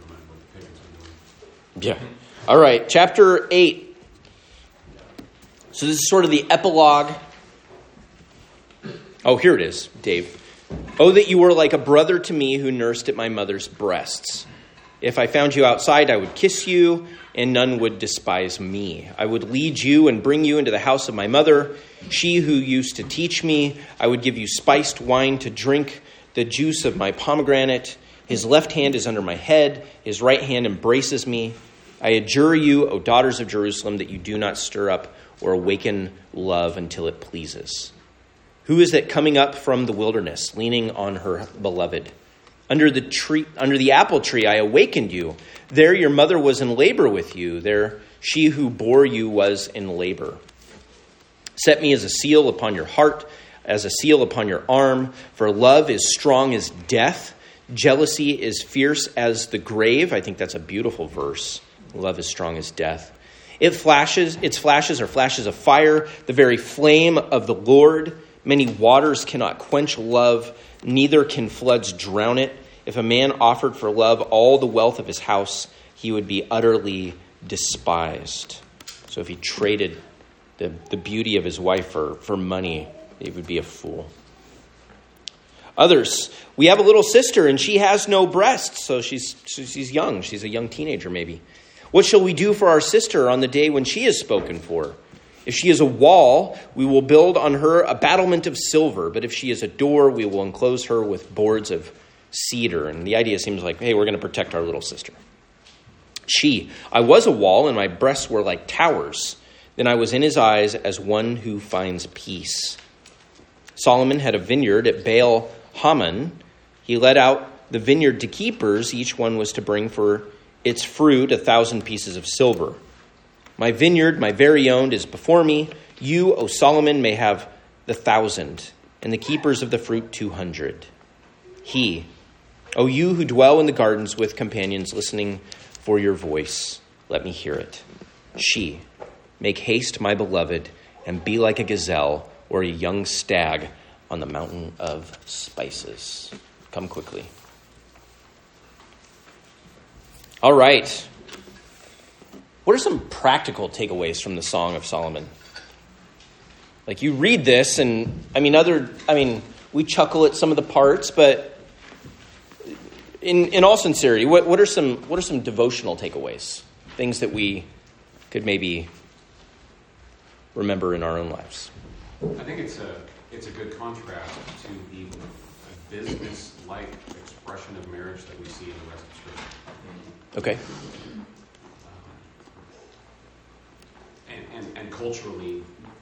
Yeah. All right, chapter eight. So this is sort of the epilogue. Oh, here it is, Dave. Oh, that you were like a brother to me who nursed at my mother's breasts. If I found you outside, I would kiss you, and none would despise me. I would lead you and bring you into the house of my mother, she who used to teach me. I would give you spiced wine to drink, the juice of my pomegranate. His left hand is under my head, his right hand embraces me. I adjure you, O daughters of Jerusalem, that you do not stir up or awaken love until it pleases. Who is that coming up from the wilderness, leaning on her beloved? Under the tree, under the apple tree, I awakened you. There your mother was in labor with you. There she who bore you was in labor. Set me as a seal upon your heart, as a seal upon your arm. For love is strong as death. Jealousy is fierce as the grave. I think that's a beautiful verse. Love is strong as death. It flashes, its flashes are flashes of fire, the very flame of the Lord. Many waters cannot quench love, neither can floods drown it. If a man offered for love all the wealth of his house, he would be utterly despised. So if he traded the, the beauty of his wife for, for money, he would be a fool. Others, we have a little sister and she has no breasts, so she's she's young. She's a young teenager maybe. What shall we do for our sister on the day when she is spoken for? If she is a wall, we will build on her a battlement of silver. But if she is a door, we will enclose her with boards of cedar. And the idea seems like, hey, we're going to protect our little sister. She, I was a wall, and my breasts were like towers. Then I was in his eyes as one who finds peace. Solomon had a vineyard at Baal Hamon. He let out the vineyard to keepers. Each one was to bring for its fruit a thousand pieces of silver. My vineyard, my very own, is before me. You, O Solomon, may have the thousand, and the keepers of the fruit two hundred. He, O you who dwell in the gardens with companions, listening for your voice, let me hear it. She, make haste, my beloved, and be like a gazelle or a young stag on the mountain of spices. Come quickly. All right. What are some practical takeaways from the Song of Solomon? Like, you read this, and I mean, other, I mean, we chuckle at some of the parts, but in in all sincerity, what, what are some what are some devotional takeaways? Things that we could maybe remember in our own lives. I think it's a it's a good contrast to the business-like expression of marriage that we see in the rest of Scripture. Okay. And, and, and culturally,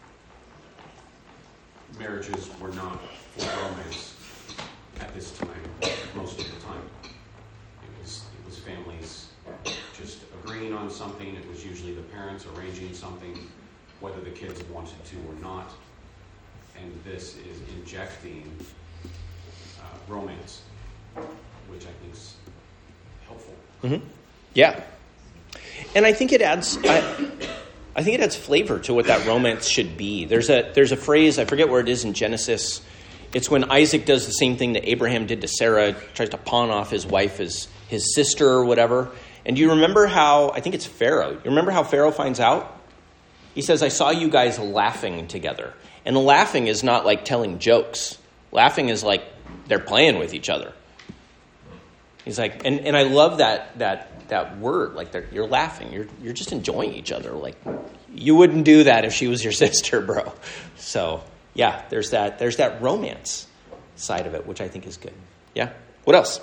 marriages were not for romance at this time, most of the time. It was, it was families just agreeing on something. It was usually the parents arranging something, whether the kids wanted to or not. And this is injecting uh, romance, which I think is helpful. Mm-hmm. Yeah. And I think it adds... I, I think it adds flavor to what that romance should be. There's a there's a phrase, I forget where it is in Genesis. It's when Isaac does the same thing that Abraham did to Sarah, tries to pawn off his wife as his sister or whatever. And do you remember how, I think it's Pharaoh. You remember how Pharaoh finds out? He says, I saw you guys laughing together. And laughing is not like telling jokes. Laughing is like they're playing with each other. He's like, and, and I love that that that word, like you're laughing. You're you're just enjoying each other. Like you wouldn't do that if she was your sister, bro. So yeah, there's that there's that romance side of it, which I think is good. Yeah. What else?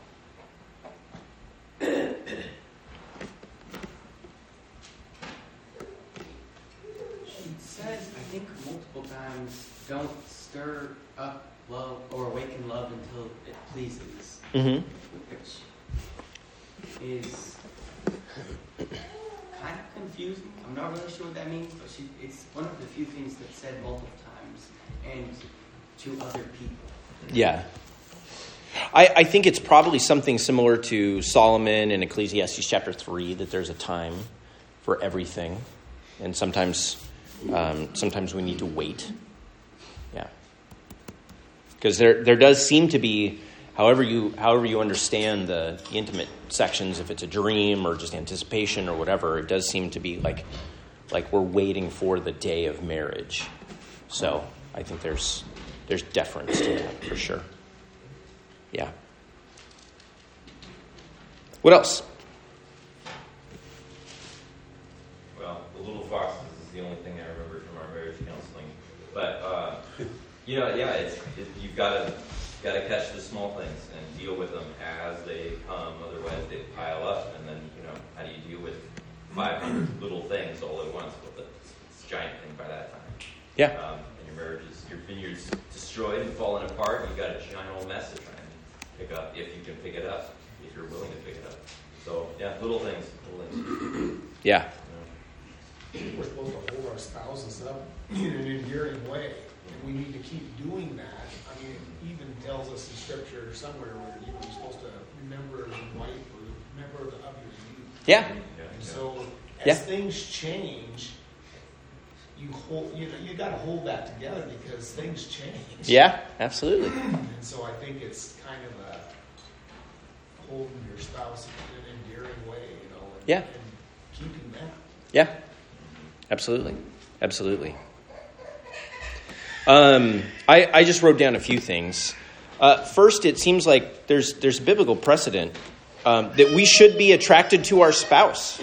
Don't stir up love or awaken love until it pleases. Mm-hmm. Which is kind of confusing. I'm not really sure what that means, but she, it's one of the few things that's said multiple times and to other people. Yeah. I, I think it's probably something similar to Solomon in Ecclesiastes chapter three, that there's a time for everything. And sometimes, um, sometimes we need to wait. Yeah, because there there does seem to be, however you however you understand the, the intimate sections, if it's a dream or just anticipation or whatever, it does seem to be like like we're waiting for the day of marriage. So I think there's there's deference to that for sure. Yeah. What else? Well, the little foxes is the only thing I remember from our marriage counseling, but. Uh, You know, yeah, it's, it, you've got to got to catch the small things and deal with them as they come. Otherwise, they pile up, and then you know, how do you deal with five hundred little things all at once with a giant thing by that time? Yeah. Um, and your marriage is your vineyard's destroyed and falling apart. And you've got a giant old mess to try and pick up if you can pick it up, if you're willing to pick it up. So yeah, little things, little things. Yeah. You know? We're supposed to hold our spouses up in an endearing way. And we need to keep doing that. I mean, it even tells us in Scripture somewhere where you know, you're supposed to remember your wife or remember the of your youth. Yeah. And so as Yeah. things change, you hold you know you got to hold that together because things change. Yeah, absolutely. And so I think it's kind of a holding your spouse in an endearing way, you know, and, Yeah. and keeping that. Yeah, absolutely. Absolutely. Um, I, I just wrote down a few things. Uh, first, it seems like there's there's biblical precedent um, that we should be attracted to our spouse.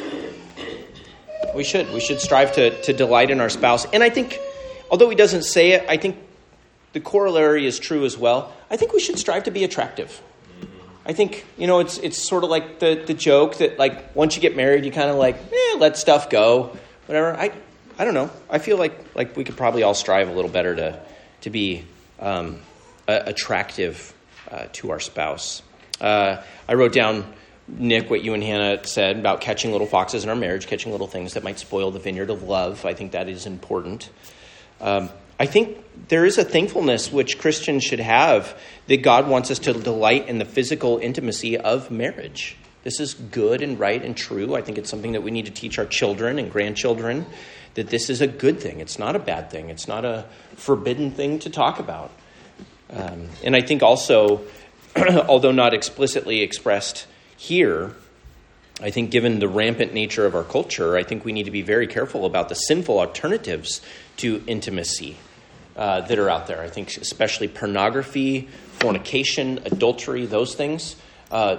We should. We should strive to, to delight in our spouse. And I think, although he doesn't say it, I think the corollary is true as well. I think we should strive to be attractive. I think, you know, it's it's sort of like the, the joke that, like, once you get married, you kind of like, eh, let stuff go, whatever. I I don't know. I feel like like we could probably all strive a little better to to be um, uh, attractive uh, to our spouse. Uh, I wrote down, Nick, what you and Hannah said about catching little foxes in our marriage, catching little things that might spoil the vineyard of love. I think that is important. Um, I think there is a thankfulness which Christians should have that God wants us to delight in the physical intimacy of marriage. This is good and right and true. I think it's something that we need to teach our children and grandchildren, that this is a good thing. It's not a bad thing. It's not a forbidden thing to talk about. Um, and I think also, although not explicitly expressed here, I think given the rampant nature of our culture, I think we need to be very careful about the sinful alternatives to intimacy uh, that are out there. I think especially pornography, fornication, adultery, those things. Uh,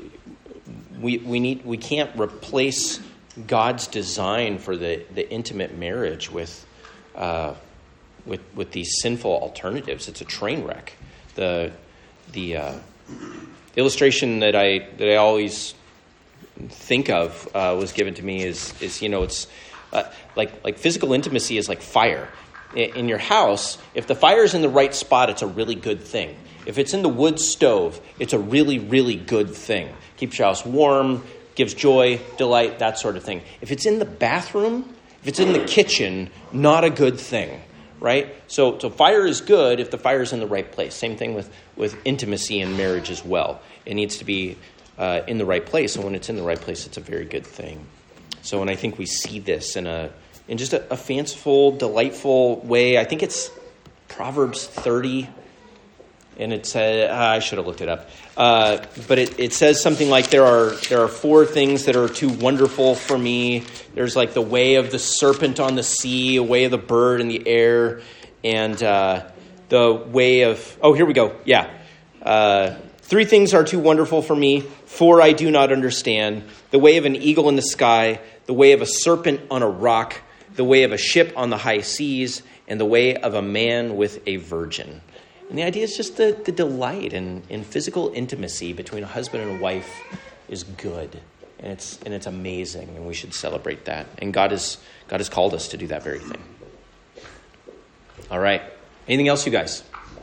we we need we can't replace God's design for the, the intimate marriage with uh, with with these sinful alternatives. It's a train wreck. The the uh, illustration that I that I always think of uh, was given to me is is you know it's uh, like like physical intimacy is like fire in, in your house. If the fire is in the right spot, it's a really good thing. If it's in the wood stove, it's a really really good thing. Keeps your house warm, gives joy, delight, that sort of thing. If it's in the bathroom, if it's in the kitchen, not a good thing, right? So, so fire is good if the fire is in the right place. Same thing with with intimacy in marriage as well. It needs to be Uh, in the right place, and when it's in the right place, it's a very good thing. So, and I think we see this in a in just a, a fanciful, delightful way. I think it's Proverbs thirty. and it said, uh, I should have looked it up. Uh, but it, it says something like there are there are four things that are too wonderful for me. There's like the way of the serpent on the sea, a way of the bird in the air, and uh, the way of, oh, here we go. Yeah. Uh, three things are too wonderful for me. Four I do not understand. The way of an eagle in the sky, the way of a serpent on a rock, the way of a ship on the high seas, and the way of a man with a virgin. And the idea is just the, the delight in, in physical intimacy between a husband and a wife is good. And it's and it's amazing, and we should celebrate that. And God has God has called us to do that very thing. All right. Anything else, you guys?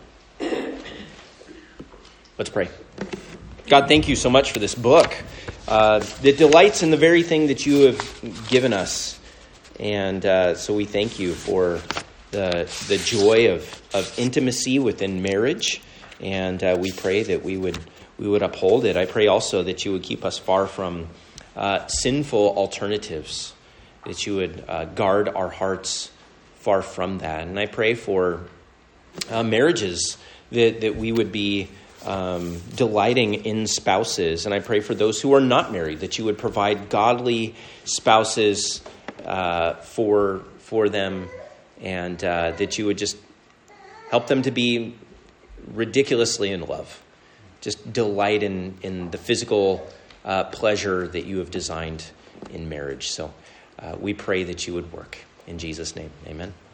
Let's pray. God, thank you so much for this book uh, that delights in the very thing that you have given us. And uh, so we thank you for the the joy of, of intimacy within marriage. And uh, we pray that we would we would uphold it. I pray also that you would keep us far from uh, sinful alternatives, that you would uh, guard our hearts far from that. And I pray for uh, marriages, that, that we would be um, delighting in spouses. And I pray for those who are not married, that you would provide godly spouses uh, for for them, and uh, that you would just help them to be ridiculously in love. Just delight in, in the physical uh, pleasure that you have designed in marriage. So uh, we pray that you would work. In Jesus' name, amen.